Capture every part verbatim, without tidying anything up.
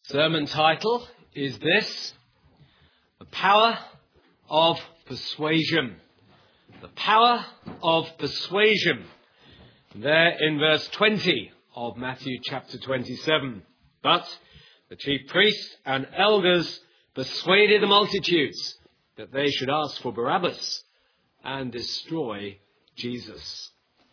Sermon title is this: The Power of Persuasion. The Power of Persuasion. There in verse twenty of Matthew chapter twenty-seven. But the chief priests and elders persuaded the multitudes that they should ask for Barabbas and destroy Jesus.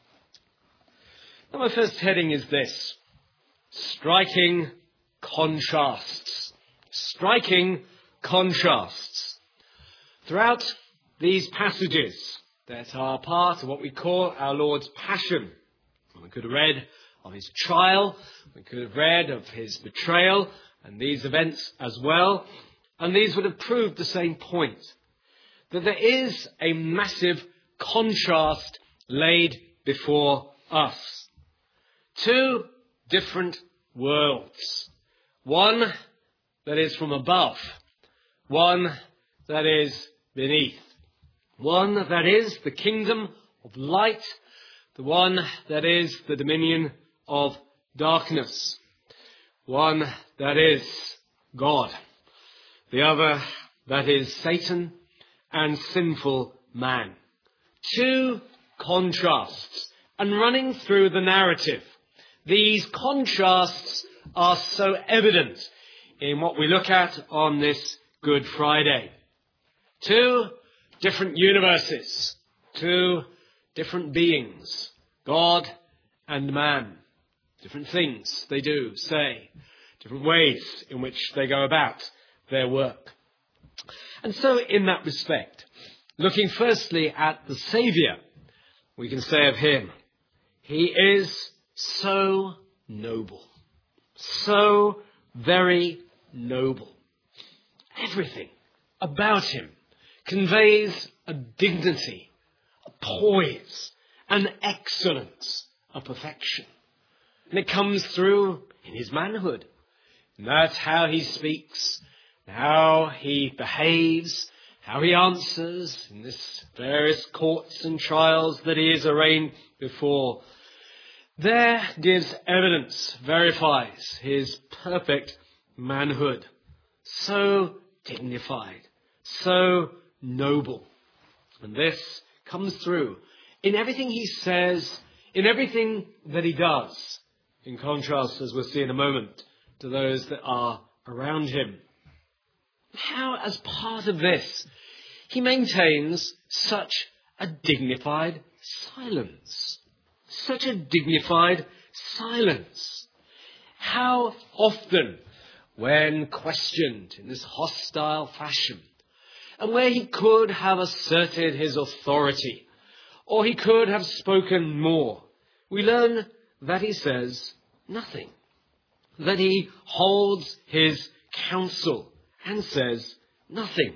Now my first heading is this: striking contrasts. Striking contrasts. Throughout these passages that are part of what we call our Lord's Passion, we could have read of his trial, we could have read of his betrayal, and these events as well, and these would have proved the same point, that there is a massive contrast laid before us. Two different worlds. One that is from above. One that is beneath. One that is the kingdom of light. The one that is the dominion of darkness. One that is God. The other that is Satan and sinful man. Two contrasts. And running through the narrative, these contrasts are so evident in what we look at on this Good Friday. Two different universes, two different beings, God and man. Different things they do, say, different ways in which they go about their work. And so in that respect, looking firstly at the Saviour, we can say of him, he is so noble. So very noble. Everything about him conveys a dignity, a poise, an excellence, a perfection. And it comes through in his manhood. And that's how he speaks, how he behaves, how he answers in this various courts and trials that he is arraigned before. There gives evidence, verifies his perfect manhood. So dignified, so noble. And this comes through in everything he says, in everything that he does, in contrast, as we'll see in a moment, to those that are around him. How, as part of this, he maintains such a dignified silence. Such a dignified silence. How often, when questioned in this hostile fashion, and where he could have asserted his authority, or he could have spoken more, we learn that he says nothing. That he holds his counsel and says nothing.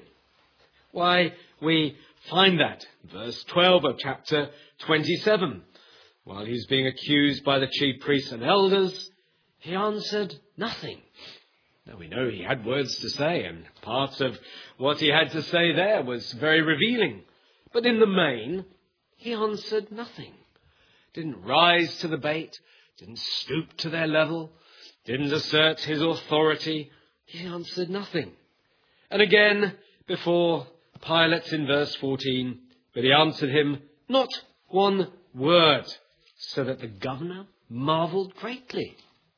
Why, we find that in verse twelve of chapter twenty-seven. While he was being accused by the chief priests and elders, he answered nothing. Now we know he had words to say, and part of what he had to say there was very revealing. But in the main, he answered nothing. Didn't rise to the bait, didn't stoop to their level, didn't assert his authority. He answered nothing. And again, before Pilate in verse fourteen, but he answered him not one word, so that the governor marvelled greatly.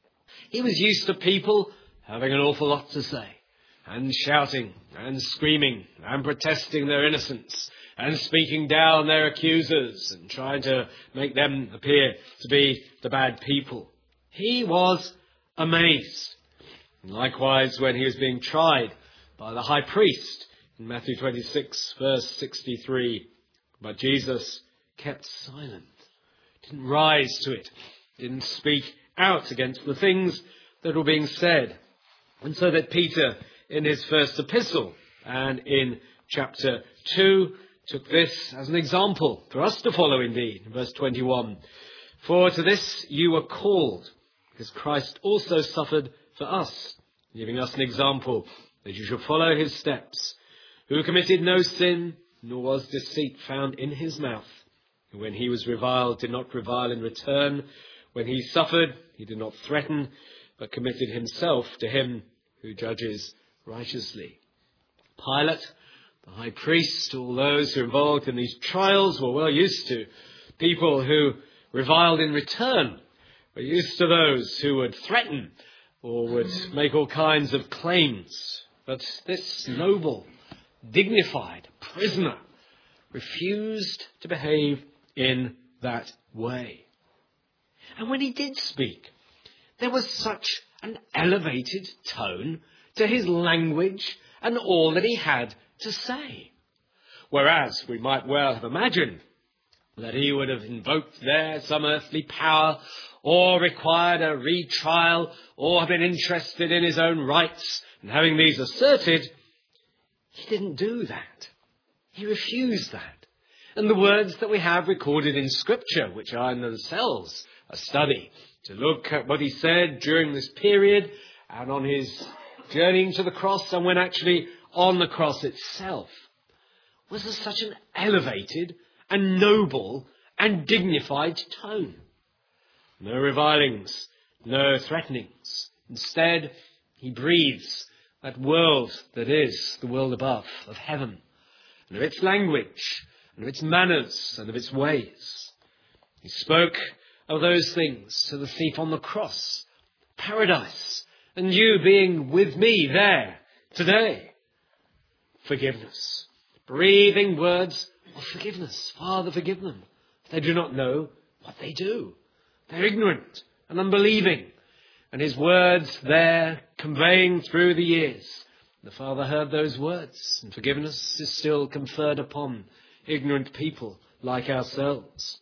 He was used to people having an awful lot to say, and shouting, and screaming, and protesting their innocence, and speaking down their accusers, and trying to make them appear to be the bad people. He was amazed. And likewise, when he was being tried by the high priest in Matthew twenty-six, verse sixty-three, but Jesus kept silent. Didn't rise to it, didn't speak out against the things that were being said. And so that Peter, in his first epistle and in chapter two, took this as an example for us to follow indeed. In verse twenty-one, for to this you were called, because Christ also suffered for us, giving us an example that you should follow his steps, who committed no sin, nor was deceit found in his mouth. When he was reviled, did not revile in return. When he suffered, he did not threaten, but committed himself to him who judges righteously. Pilate, the high priest, all those who are involved in these trials were well used to people who reviled in return. Were used to those who would threaten or would make all kinds of claims. But this noble, dignified prisoner refused to behave in that way. And when he did speak, there was such an elevated tone to his language and all that he had to say. Whereas we might well have imagined that he would have invoked there some earthly power or required a retrial or have been interested in his own rights and having these asserted, he didn't do that. He refused that. And the words that we have recorded in Scripture, which are in themselves a study, to look at what he said during this period and on his journeying to the cross and when actually on the cross itself, was of such an elevated and noble and dignified tone. No revilings, no threatenings. Instead, he breathes that world that is the world above, of heaven, and of its language, and of its manners, and of its ways. He spoke of those things to the thief on the cross, paradise, and you being with me there today. Forgiveness, breathing words of forgiveness. Father, forgive them. They do not know what they do. They're ignorant and unbelieving. And his words there conveying through the years. The Father heard those words, and forgiveness is still conferred upon ignorant people like ourselves.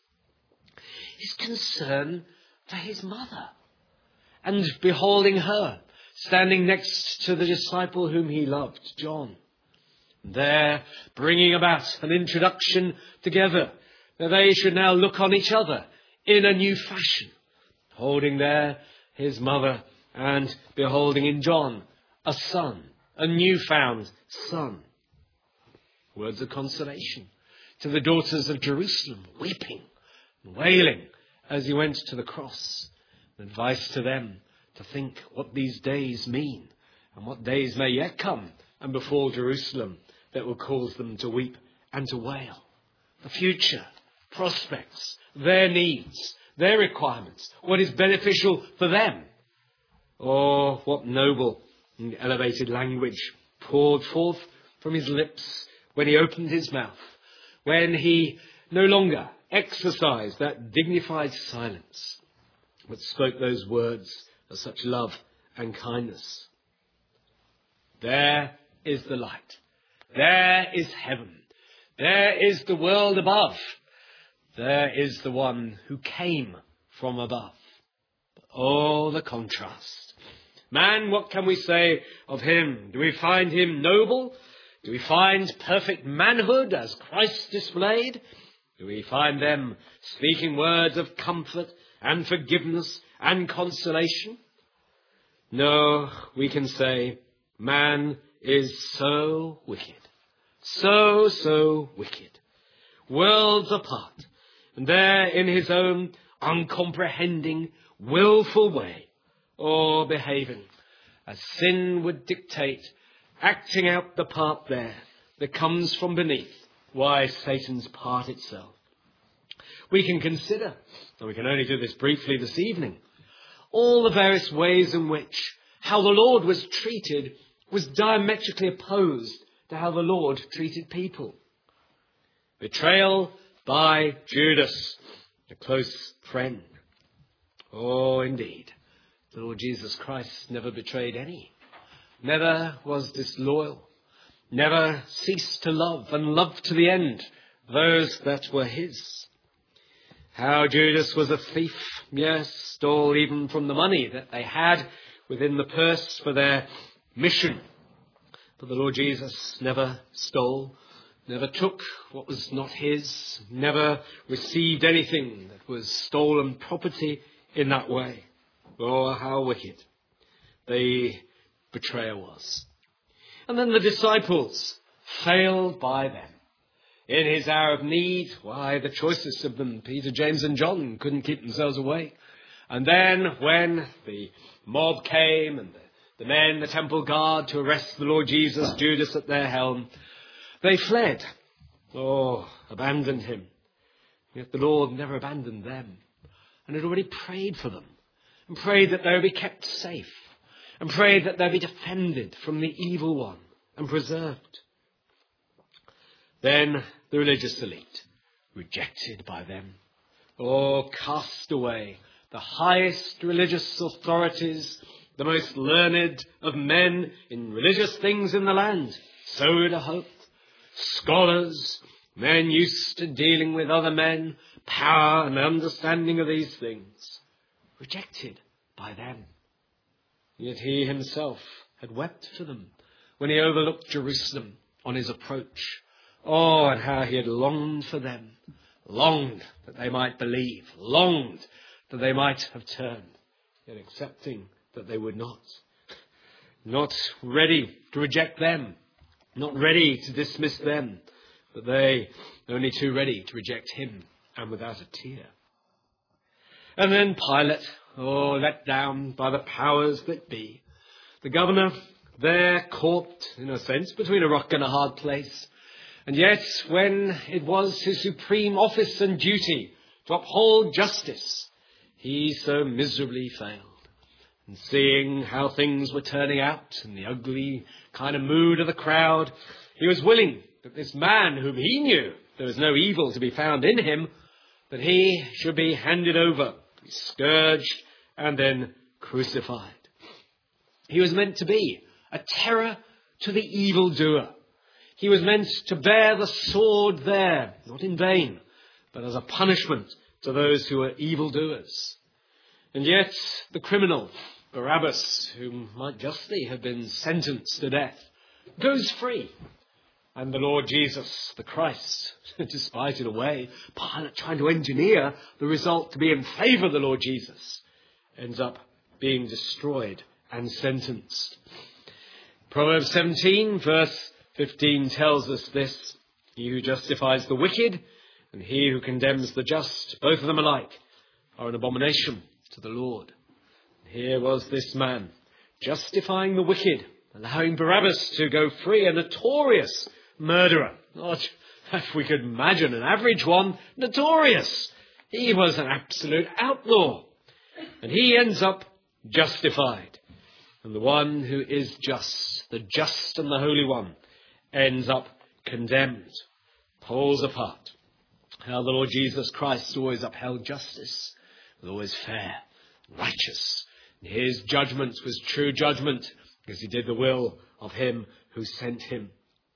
His concern for his mother, and beholding her standing next to the disciple whom he loved, John. There, bringing about an introduction together, that they should now look on each other in a new fashion, holding there his mother and beholding in John a son, a newfound son. Words of consolation to the daughters of Jerusalem, weeping and wailing as he went to the cross. Advice to them to think what these days mean and what days may yet come and befall Jerusalem that will cause them to weep and to wail. The future, prospects, their needs, their requirements, what is beneficial for them. Oh, what noble and elevated language poured forth from his lips when he opened his mouth, when he no longer exercised that dignified silence, but spoke those words of such love and kindness. There is the light. There is heaven. There is the world above. There is the one who came from above. Oh, the contrast. Man, what can we say of him? Do we find him noble? Do we find perfect manhood as Christ displayed? Do we find them speaking words of comfort and forgiveness and consolation? No, we can say man is so wicked. So, so wicked. Worlds apart. And there in his own uncomprehending, willful way, or behaving as sin would dictate, acting out the part there that comes from beneath, why Satan's part itself. We can consider, and we can only do this briefly this evening, all the various ways in which how the Lord was treated was diametrically opposed to how the Lord treated people. Betrayal by Judas, a close friend. Oh, indeed, the Lord Jesus Christ never betrayed any, never was disloyal, never ceased to love and loved to the end those that were his. How Judas was a thief, yes, stole even from the money that they had within the purse for their mission. But the Lord Jesus never stole, never took what was not his, never received anything that was stolen property in that way. Oh, how wicked the betrayer was. And then the disciples, failed by them. In his hour of need, why, the choicest of them, Peter, James and John, couldn't keep themselves awake. And then when the mob came and the the men, the temple guard, to arrest the Lord Jesus, Judas at their helm. They fled. Oh, abandoned him. Yet the Lord never abandoned them, and had already prayed for them, and prayed that they would be kept safe, and prayed that they would be defended from the evil one and preserved. Then the religious elite, rejected by them, or cast away, the highest religious authorities, the most learned of men in religious things in the land, so to hope, scholars, men used to dealing with other men, power and understanding of these things, rejected by them. Yet he himself had wept for them when he overlooked Jerusalem on his approach. Oh, and how he had longed for them, longed that they might believe, longed that they might have turned, yet accepting that they would not. Not ready to reject them, not ready to dismiss them, but they only too ready to reject him, and without a tear. And then Pilate, oh, let down by the powers that be, the governor there caught, in a sense, between a rock and a hard place. And yet, when it was his supreme office and duty to uphold justice, he so miserably failed. And seeing how things were turning out in the ugly kind of mood of the crowd, he was willing that this man whom he knew there was no evil to be found in him, that he should be handed over, be scourged, and then crucified. He was meant to be a terror to the evildoer. He was meant to bear the sword there, not in vain, but as a punishment to those who were evildoers. And yet the criminal, Barabbas, who might justly have been sentenced to death, goes free. And the Lord Jesus, the Christ, despite in a way, Pilate trying to engineer the result to be in favour of the Lord Jesus, ends up being destroyed and sentenced. Proverbs seventeen, verse fifteen tells us this: he who justifies the wicked and he who condemns the just, both of them alike, are an abomination to the Lord. Here was this man justifying the wicked, allowing Barabbas to go free, a notorious murderer. Not, if we could imagine, an average one, notorious. He was an absolute outlaw. And he ends up justified. And the one who is just, the just and the Holy One, ends up condemned. Pulls apart. How the Lord Jesus Christ always upheld justice, was always fair, righteous. And his judgment was true judgment, because he did the will of him who sent him.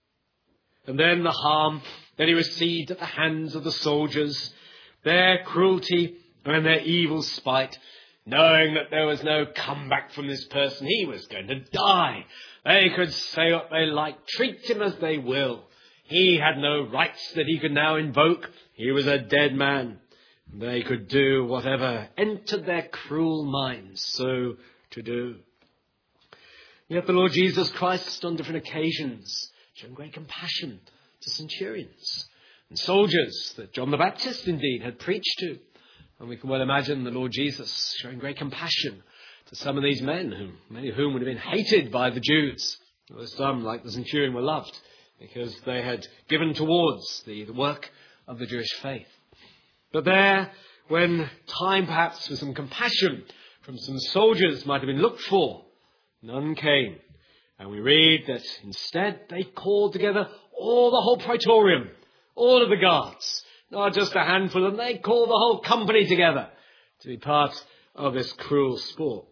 And then the harm that he received at the hands of the soldiers, their cruelty and their evil spite, knowing that there was no comeback from this person. He was going to die. They could say what they like, treat him as they will. He had no rights that he could now invoke. He was a dead man. They could do whatever entered their cruel minds so to do. Yet the Lord Jesus Christ, on different occasions, showed great compassion to centurions and soldiers that John the Baptist indeed had preached to. And we can well imagine the Lord Jesus showing great compassion to some of these men, whom, many of whom would have been hated by the Jews. There were some, like the centurion, were loved because they had given towards the, the work of the Jewish faith. But there, when time perhaps for some compassion from some soldiers might have been looked for, none came. And we read that instead they called together all the whole praetorium, all of the guards, not just a handful of them. They called the whole company together to be part of this cruel sport.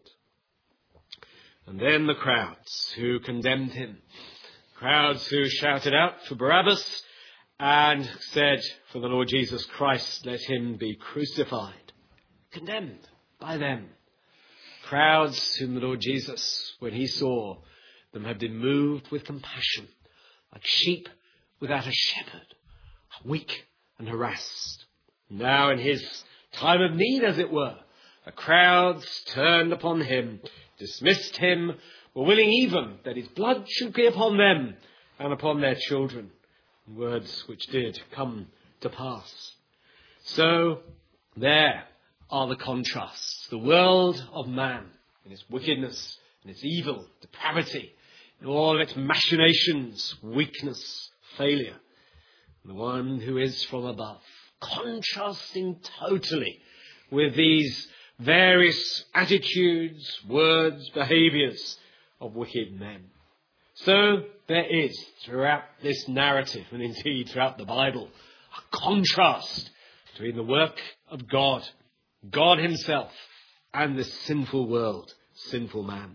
And then the crowds who condemned him, crowds who shouted out for Barabbas and said, for the Lord Jesus Christ, let him be crucified. Condemned by them. Crowds whom the Lord Jesus, when he saw them, had been moved with compassion, like sheep without a shepherd, weak and harassed. Now in his time of need, as it were, the crowds turned upon him, dismissed him, were willing even that his blood should be upon them and upon their children. Words which did come to pass. So there are the contrasts. The world of man in its wickedness and its evil, depravity, in all its machinations, weakness, failure. The one who is from above, contrasting totally with these various attitudes, words, behaviours of wicked men. So there is, throughout this narrative, and indeed throughout the Bible, a contrast between the work of God, God himself, and this sinful world, sinful man.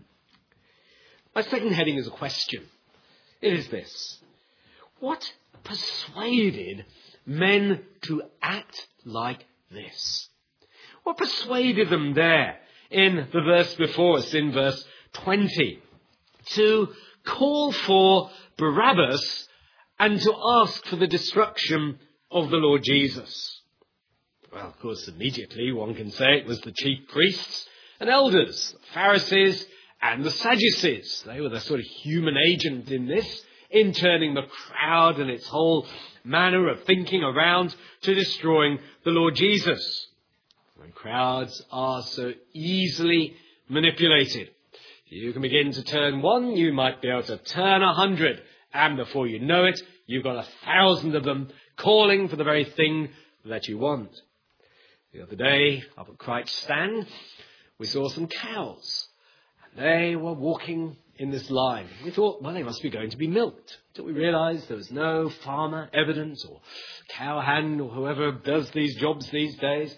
My second heading is a question. It is this: what persuaded men to act like this? What persuaded them there in the verse before us, in verse twenty, to call for Barabbas and to ask for the destruction of the Lord Jesus? Well, of course, immediately one can say it was the chief priests and elders, the Pharisees and the Sadducees. They were the sort of human agent in this, in turning the crowd and its whole manner of thinking around to destroying the Lord Jesus. When crowds are so easily manipulated, you can begin to turn one, you might be able to turn a hundred, and before you know it, you've got a thousand of them calling for the very thing that you want. The other day, up at Christ Stand, we saw some cows, and they were walking in this line. We thought, well, they must be going to be milked, until we realised there was no farmer evidence or cow hand or whoever does these jobs these days.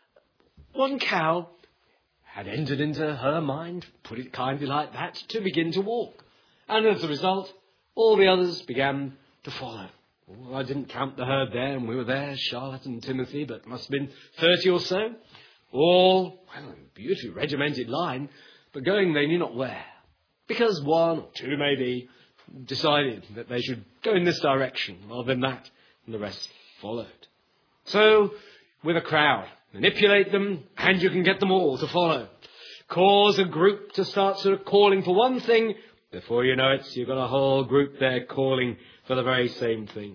One cow had entered into her mind, put it kindly like that, to begin to walk. And as a result, all the others began to follow. Well, I didn't count the herd there, and we were there, Charlotte and Timothy, but it must have been thirty or so. All, well, beautifully regimented line, but going they knew not where. Because one or two maybe decided that they should go in this direction rather than that, and the rest followed. So, with a crowd, manipulate them, and you can get them all to follow. Cause a group to start sort of calling for one thing. Before you know it, you've got a whole group there calling for the very same thing.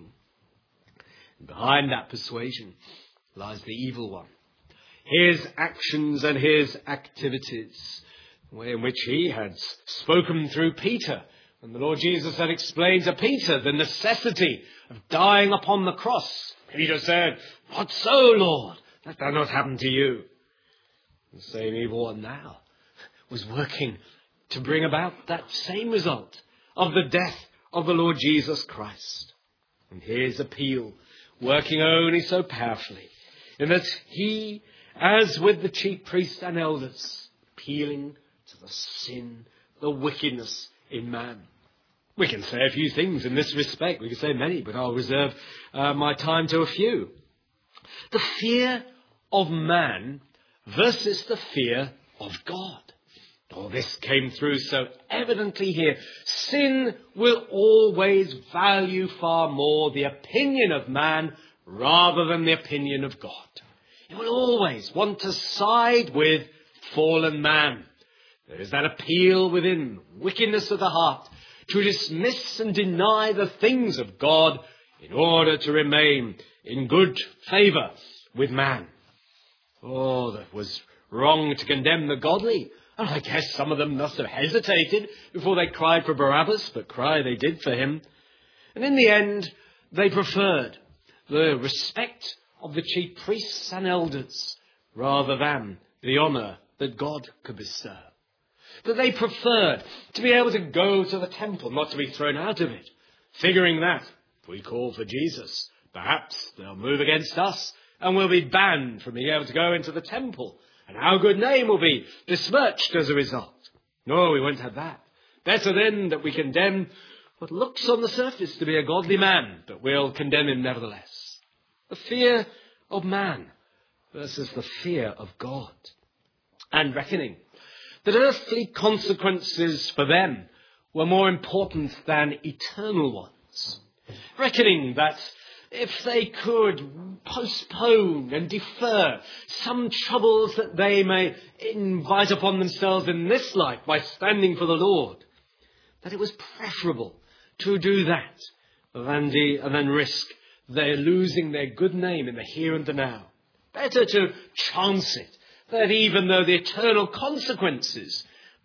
And behind that persuasion lies the evil one. His actions and his activities, the way in which he had spoken through Peter. And the Lord Jesus had explained to Peter the necessity of dying upon the cross. Peter said, "Not so, Lord. Let that not happen to you." The same evil one now was working to bring about that same result of the death of the Lord Jesus Christ. And his appeal, working only so powerfully, in that he, as with the chief priests and elders, appealing to the sin, the wickedness in man. We can say a few things in this respect. We can say many, but I'll reserve uh, my time to a few. The fear of man versus the fear of God. Oh, this came through so evidently here. Sin will always value far more the opinion of man rather than the opinion of God. It will always want to side with fallen man. There is that appeal within, wickedness of the heart, to dismiss and deny the things of God in order to remain in good favour with man. Oh, that was wrong to condemn the godly. And I guess some of them must have hesitated before they cried for Barabbas, but cry they did for him. And in the end, they preferred the respect of the chief priests and elders rather than the honour that God could bestow. That they preferred to be able to go to the temple, not to be thrown out of it, figuring that if we call for Jesus, perhaps they'll move against us and we'll be banned from being able to go into the temple. And our good name will be besmirched as a result. No, we won't have that. Better then that we condemn what looks on the surface to be a godly man, but we'll condemn him nevertheless. The fear of man versus the fear of God. And reckoning that earthly consequences for them were more important than eternal ones. Reckoning that if they could postpone and defer some troubles that they may invite upon themselves in this life by standing for the Lord, that it was preferable to do that than, de- than risk their losing their good name in the here and the now. Better to chance it, that even though the eternal consequences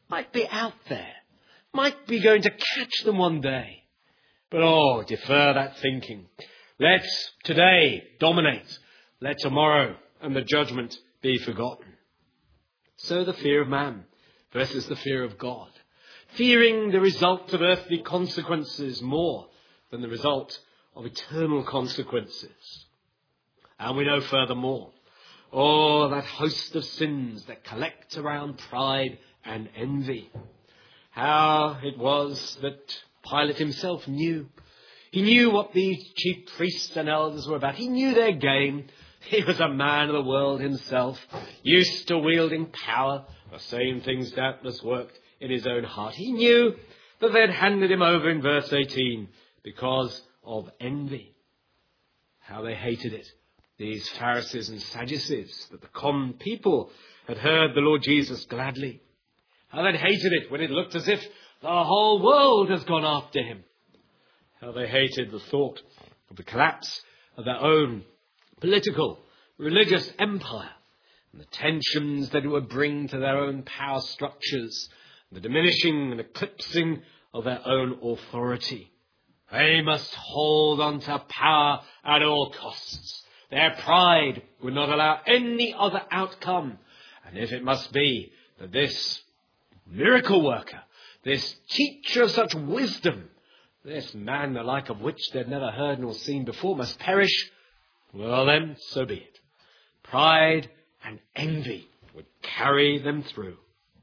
might be out there, might be going to catch them one day. But oh, defer that thinking. Let today dominate. Let tomorrow and the judgment be forgotten. So the fear of man versus the fear of God. Fearing the result of earthly consequences more than the result of eternal consequences. And we know furthermore, oh, that host of sins that collect around pride and envy. How it was that Pilate himself knew. He knew what the chief priests and elders were about. He knew their game. He was a man of the world himself, used to wielding power. The same things doubtless worked in his own heart. He knew that they had handed him over in verse eighteen because of envy. How they hated it, these Pharisees and Sadducees, that the common people had heard the Lord Jesus gladly. How they hated it when it looked as if the whole world has gone after him. How they hated the thought of the collapse of their own political, religious empire, and the tensions that it would bring to their own power structures, and the diminishing and eclipsing of their own authority. They must hold on to power at all costs. Their pride would not allow any other outcome. And if it must be that this miracle worker, this teacher of such wisdom, this man the like of which they'd never heard nor seen before, must perish, well then, so be it. Pride and envy would carry them through.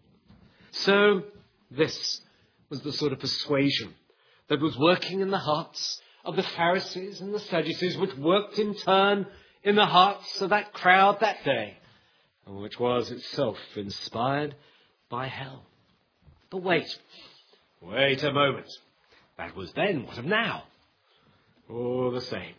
So this was the sort of persuasion that was working in the hearts of the Pharisees and the Sadducees, which worked in turn in the hearts of that crowd that day, and which was itself inspired by hell. But wait, wait a moment. That was then. What of now? All the same.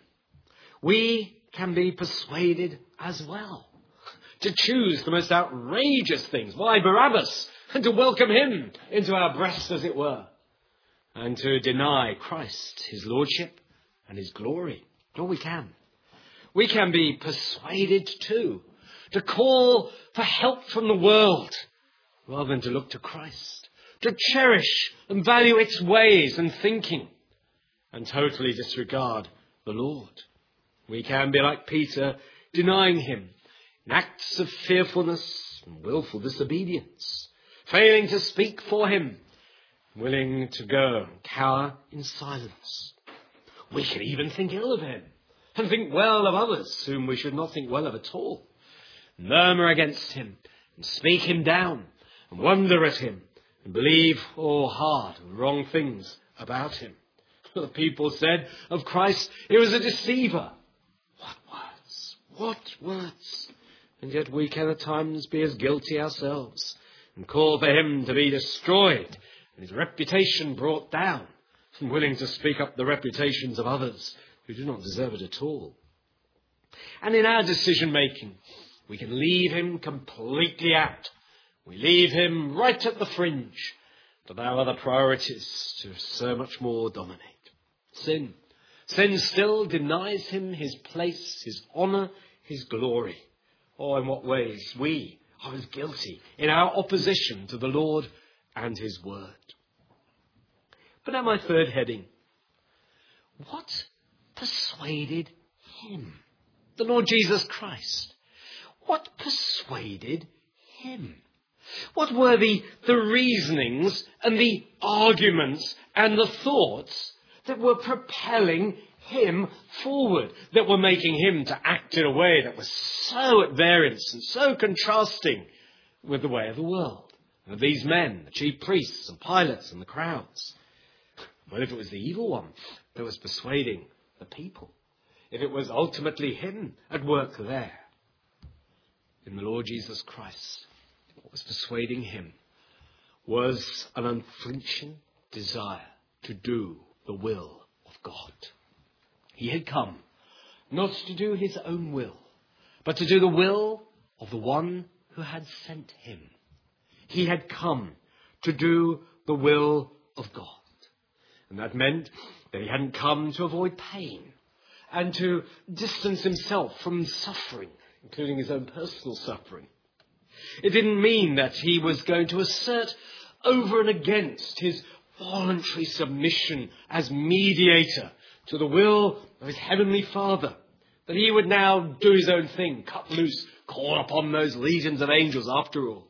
We can be persuaded as well to choose the most outrageous things. Why, Barabbas, and to welcome him into our breasts, as it were, and to deny Christ, his lordship and his glory. All we can. We can be persuaded too to call for help from the world rather than to look to Christ, to cherish and value its ways and thinking and totally disregard the Lord. We can be like Peter, denying him in acts of fearfulness and willful disobedience, failing to speak for him, willing to go and cower in silence. We can even think ill of him and think well of others whom we should not think well of at all, murmur against him and speak him down and wonder at him and believe all hard and wrong things about him. The people said of Christ, he was a deceiver. What words? What words? And yet we can at times be as guilty ourselves and call for him to be destroyed and his reputation brought down, and willing to speak up the reputations of others who do not deserve it at all. And in our decision making, we can leave him completely out. We leave him right at the fringe to allow other priorities to so much more dominate. Sin. Sin still denies him his place, his honour, his glory. Or in what ways we are as guilty in our opposition to the Lord and his word. But now my third heading. What persuaded him? The Lord Jesus Christ. What persuaded him? What were the, the reasonings and the arguments and the thoughts that were propelling him forward, that were making him to act in a way that was so at variance and so contrasting with the way of the world, and of these men, the chief priests and Pilates and the crowds? Well, if it was the evil one that was persuading the people, if it was ultimately him at work there, in the Lord Jesus Christ, what was persuading him was an unflinching desire to do the will of God. He had come not to do his own will, but to do the will of the one who had sent him. He had come to do the will of God. And that meant that he hadn't come to avoid pain and to distance himself from suffering, including his own personal suffering. It didn't mean that he was going to assert over and against his voluntary submission as mediator to the will of his heavenly Father, that he would now do his own thing, cut loose, call upon those legions of angels after all.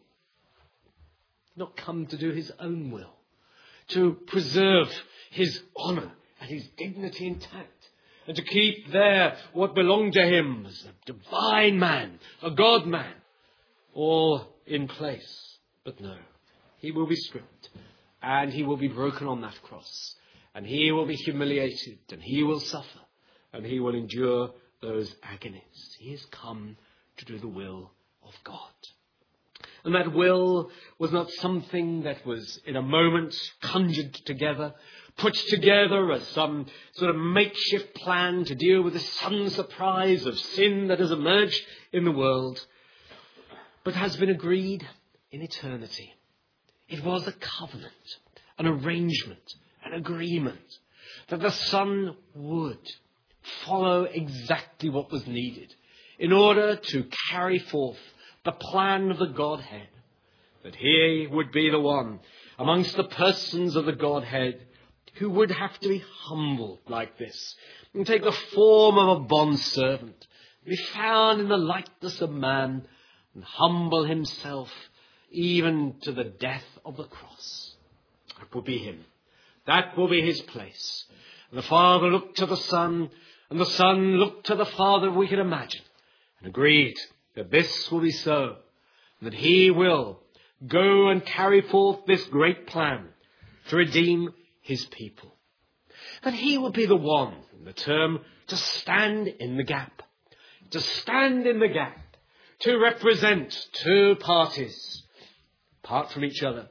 Not come to do his own will, to preserve his honour and his dignity intact, and to keep there what belonged to him as a divine man, a God man, all in place. But no, he will be stripped, and he will be broken on that cross, and he will be humiliated, and he will suffer, and he will endure those agonies. He has come to do the will of God. And that will was not something that was in a moment conjured together, put together as some sort of makeshift plan to deal with the sudden surprise of sin that has emerged in the world, but has been agreed in eternity. It was a covenant, an arrangement, an agreement that the Son would follow exactly what was needed in order to carry forth the plan of the Godhead, that he would be the one amongst the persons of the Godhead who would have to be humbled like this and take the form of a bondservant, be found in the likeness of man, and humble himself even to the death of the cross. That will be him. That will be his place. And the Father looked to the Son, and the Son looked to the Father, we can imagine, and agreed that this will be so, and that he will go and carry forth this great plan to redeem his people. That he will be the one, in the term, to stand in the gap. To stand in the gap. To represent two parties, apart from each other,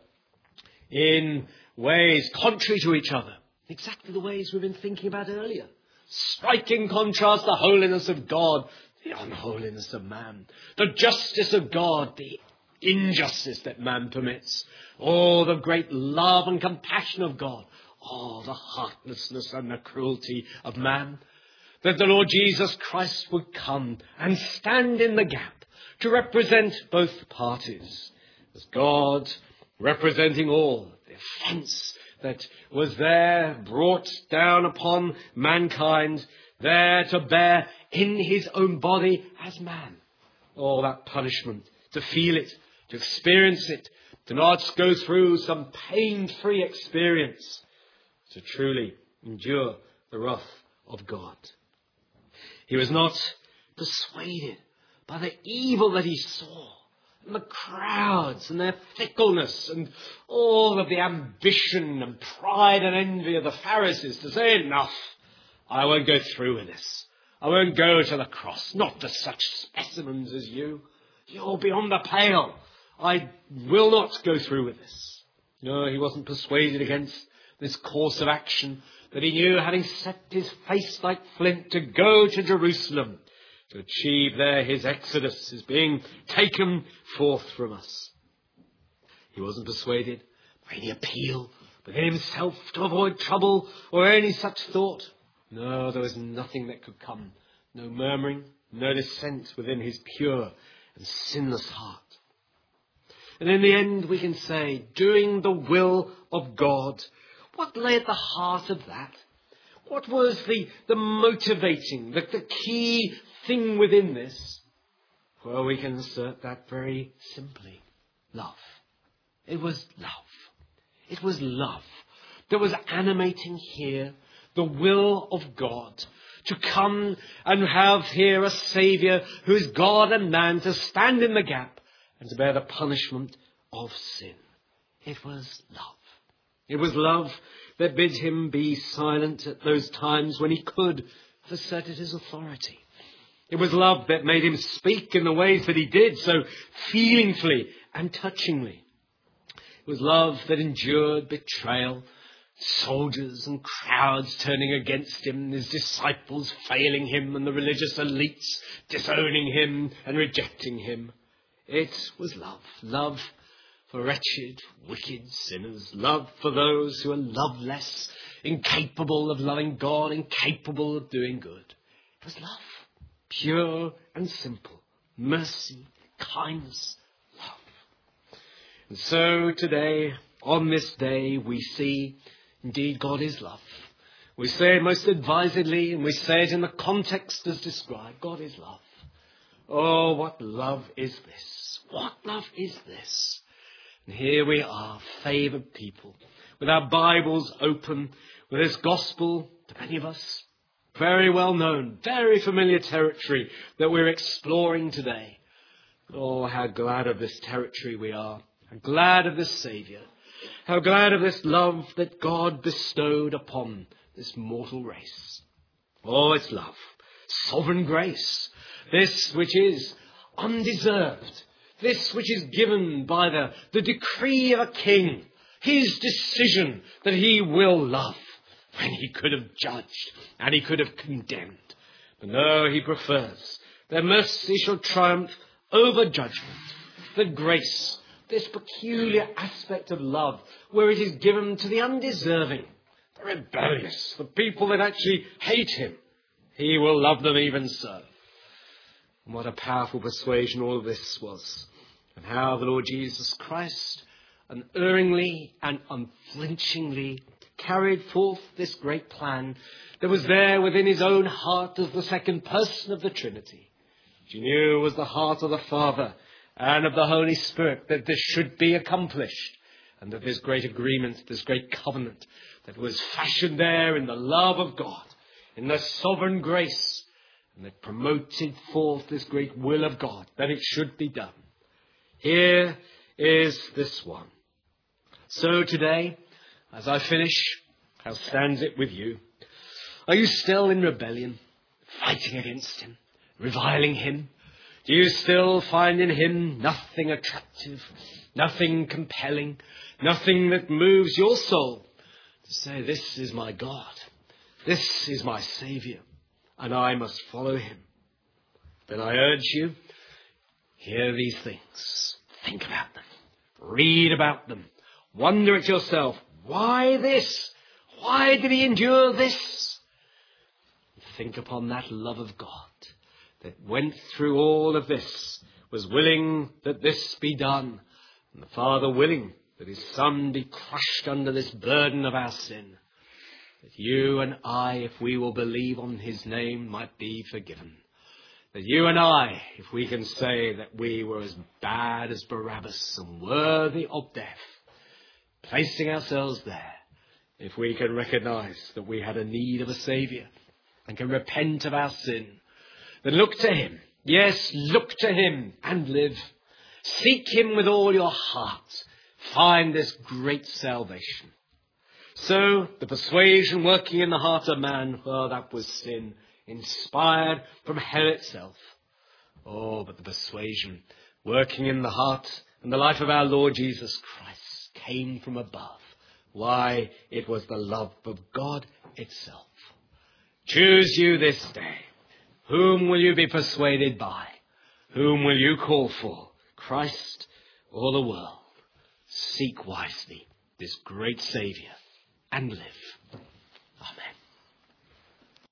in ways contrary to each other. Exactly the ways we've been thinking about earlier. Striking contrast, the holiness of God, the unholiness of man. The justice of God, the injustice that man permits. Oh, the great love and compassion of God. Oh, the heartlessness and the cruelty of man. That the Lord Jesus Christ would come and stand in the gap to represent both parties. As God representing all, the offence that was there brought down upon mankind, there to bear in his own body as man. All that punishment, to feel it, to experience it, to not go through some pain-free experience, to truly endure the wrath of God. He was not persuaded by the evil that he saw, and the crowds and their fickleness and all of the ambition and pride and envy of the Pharisees to say, enough, I won't go through with this. I won't go to the cross, not to such specimens as you. You're beyond the pale. I will not go through with this. No, he wasn't persuaded against this course of action that he knew, having set his face like flint to go to Jerusalem, to achieve there his exodus, his being taken forth from us. He wasn't persuaded by any appeal within himself to avoid trouble or any such thought. No, there was nothing that could come. No murmuring, no dissent within his pure and sinless heart. And in the end we can say, doing the will of God, what lay at the heart of that? What was the, the motivating, the, the key thing within this? Well, we can assert that very simply. Love. It was love. It was love that was animating here the will of God to come and have here a Saviour who is God and man to stand in the gap and to bear the punishment of sin. It was love. It was love that bid him be silent at those times when he could have asserted his authority. It was love that made him speak in the ways that he did, so feelingly and touchingly. It was love that endured betrayal, soldiers and crowds turning against him, his disciples failing him, and the religious elites disowning him and rejecting him. It was love. Love for wretched, wicked sinners. Love for those who are loveless, incapable of loving God, incapable of doing good. It was love. Pure and simple. Mercy, kindness, love. And so today, On this day we see, indeed, God is love. We say it most advisedly, and we say it in the context as described. God is love. Oh, what love is this? What love is this? And here we are, favoured people, with our Bibles open, with this gospel, to many of us, very well known, very familiar territory that we're exploring today. Oh, how glad of this territory we are. How glad of this Saviour. How glad of this love that God bestowed upon this mortal race. Oh, it's love. Sovereign grace. This which is undeserved. This which is given by the, the decree of a king. His decision that he will love when he could have judged and he could have condemned. But no, he prefers that mercy shall triumph over judgment. That grace, this peculiar aspect of love, where it is given to the undeserving, the rebellious, the people that actually hate him, he will love them even so. And what a powerful persuasion all of this was. And how the Lord Jesus Christ unerringly and unflinchingly carried forth this great plan that was there within his own heart as the second person of the Trinity. He knew it was the heart of the Father and of the Holy Spirit that this should be accomplished, and that this great agreement, this great covenant that was fashioned there in the love of God, in the sovereign grace, and that promoted forth this great will of God, that it should be done. Here is this one. So today, as I finish, how stands it with you? Are you still in rebellion, fighting against him, reviling him? Do you still find in him nothing attractive, nothing compelling, nothing that moves your soul to say, this is my God, this is my Saviour, and I must follow him? Then I urge you, hear these things, think about them, read about them, wonder at yourself, why this? Why did he endure this? Think upon that love of God that went through all of this, was willing that this be done, and the Father willing that his Son be crushed under this burden of our sin, that you and I, if we will believe on his name, might be forgiven. That you and I, if we can say that we were as bad as Barabbas and worthy of death, placing ourselves there, if we can recognise that we had a need of a Saviour and can repent of our sin, then look to him. Yes, look to him and live. Seek him with all your heart. Find this great salvation. So, the persuasion working in the heart of man, well, that was sin, inspired from hell itself. Oh, but the persuasion working in the heart and the life of our Lord Jesus Christ came from above. Why? It was the love of God itself. Choose you this day. Whom will you be persuaded by? Whom will you call for? Christ or the world? Seek wisely this great Saviour and live. Amen.